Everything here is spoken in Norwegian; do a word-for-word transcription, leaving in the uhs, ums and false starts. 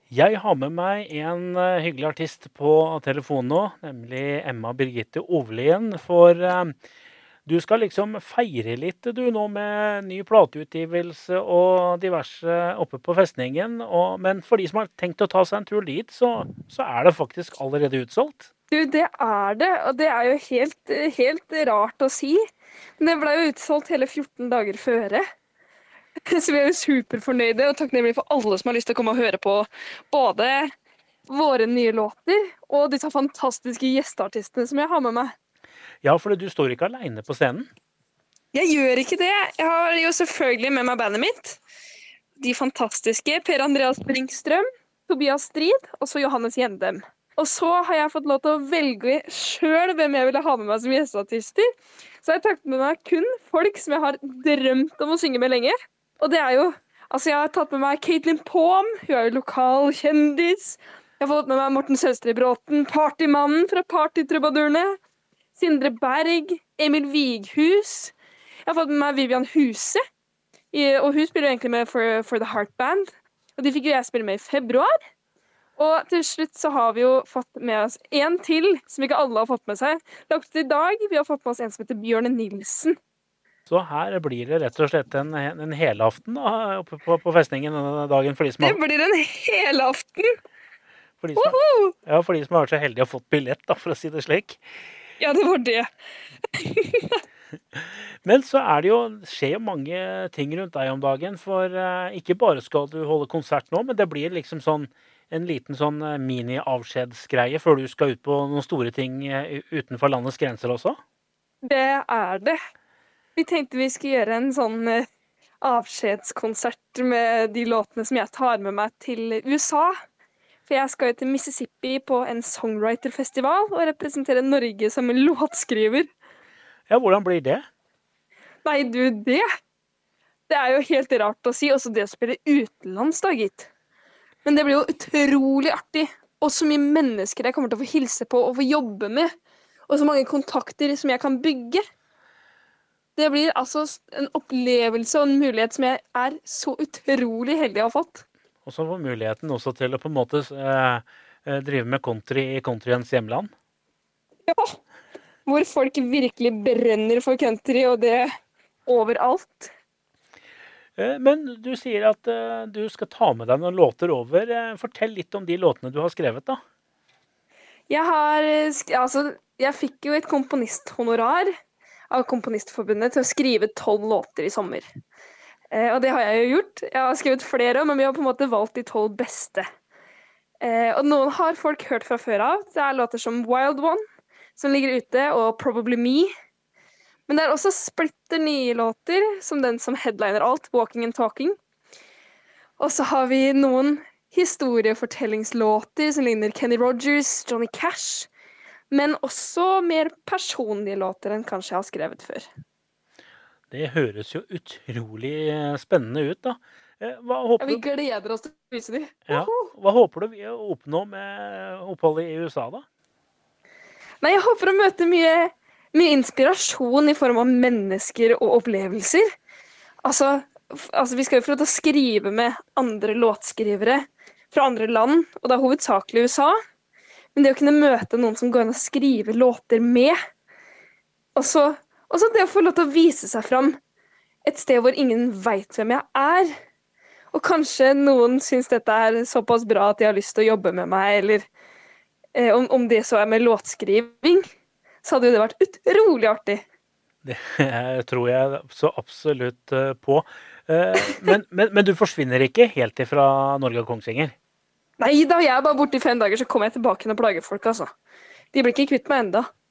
Jeg har med meg en eh, hyggelig artist på telefonen nå, nemlig Emma Birgitte Ovlien. For eh, du skal liksom feire litt du nå med ny plateutgivelse og diverse oppe på festningen. Og, men for de som har tenkt å ta seg en tur dit, så, så er det faktisk allerede utsolgt. Du, det er det, og det er jo helt, helt rart å si. Men det ble jo utsolgt hele fjorten dager føre. Så vi er jo superfornøyde og takknemlige for alle som har lyst til å komme og høre på både våre nye låter og disse fantastiske gjesteartistene som jeg har med meg. Ja, for du står ikke alene på scenen. Jeg gjør ikke det. Jeg har jo selvfølgelig med meg bandet mitt. De fantastiske Per Andreas Brinkstrøm, Tobias Strid og så Johannes Gjendem. Og så har jeg fått lov til å velge selv hvem jeg ville ha med meg som gjesteartister. Så jeg har tatt med meg kun folk som jeg har drømt om å synge med lenge. Og det er jo, altså jeg har tatt med meg Caitlin Pom, hun er jo lokal kjendis. Jeg har fått med meg Morten Søstrøm Bråten, partymannen fra Partytrubadurene. Sindre Berg, Emil Vighus. Jeg har fått med meg Vivian Huse, og hun spiller jo egentlig med for, for The Heart Band. Og de fikk jo jeg spille med i februar. Og til slutt så har vi jo fått med oss en til, som ikke alle har fått med seg. Lagt ut i dag, vi har fått med oss en som heter Bjørne Nilsen. Så her blir det rett og slett en, en helaften da, oppe på, på festningen denne dagen. For de som Det har, blir en helaften! for de som, har- ja, for de som har vært så heldige å fått billett, da, for å si det slik. Ja, det var det. Men så er det jo, skjer jo mange ting rundt deg om dagen, for eh, ikke bare skal du holde konsert nå, men det blir liksom sånn en liten sånn eh, mini-avskjedsgreie før du skal ut på noen store ting eh, utenfor landets grenser også. Det er det. Vi tenkte vi skulle gjøre en sånn eh, avskjedskonsert med de låtene som jeg tar med meg til U S A. For jeg skal jo til Mississippi på en songwriter-festival og representere Norge som en låtskriver. Ja, hvordan blir det? Nei, du, det Det er jo helt rart å si, også det å spille utenlands, da, gitt. Men det blir jo utrolig artig. Og så mye mennesker jeg kommer til å få hilse på og få jobbe med. Og så mange kontakter som jeg kan bygge. Det blir altså en opplevelse og en mulighet som jeg er så utrolig heldig å ha fått. Og så får muligheten også til å på en måte eh, eh, drive med country i countryens hjemland. Ja, hvor folk virkelig brenner for country, og det overalt. Eh, Men du sier at eh, du skal ta med deg noen låter over. Eh, Fortell litt om de låtene du har skrevet, da. Jeg har, eh, sk- altså, jeg fikk jo et komponisthonorar av Komponistforbundet til å skrive tolv låter i sommer. Eh, og det har jeg jo gjort. Jeg har skrevet flere, men vi har på en måte valgt de tolv beste. Eh, og noen har folk hørt fra før av. Det er låter som Wild One, som ligger ute, og Probably Me. Men det er også splitter nye låter, som den som headliner alt, Walking and Talking. Og så har vi noen historiefortellingslåter som ligner Kenny Rogers, Johnny Cash, men også mer personlige låter enn kanskje jeg har skrevet før. Det høres jo utrolig eh, spennende ut, da. Eh, Hva Ja, håper vi du, gleder oss til å vise dem. ja, hva håper du å oppnå med oppholdet i U S A, da? Nei, jeg håper å møte mye, mye inspirasjon i form av mennesker og opplevelser. Altså, f- altså, vi skal jo få lov til å skrive med andre låtskrivere fra andre land, og det er hovedsakelig U S A. Men det å kunne møte noen som går an å skrive låter med, og så, og så det å få lov til å vise seg fram et sted hvor ingen vet hvem jeg er. Og kanskje noen syns dette er såpass bra at de har lyst til å jobbe med meg, eller eh, om, om det så er med låtskriving, så hadde jo det vært utrolig artig. Det eh, tror jeg så absolutt eh, på. Eh, Men, men, men du forsvinner ikke helt ifra Norge og Kongsvinger? Nei da, jeg er bare borte i fem dager, så kommer jeg tilbake igjen og plager folk, altså. De blir ikke kvitt meg enda.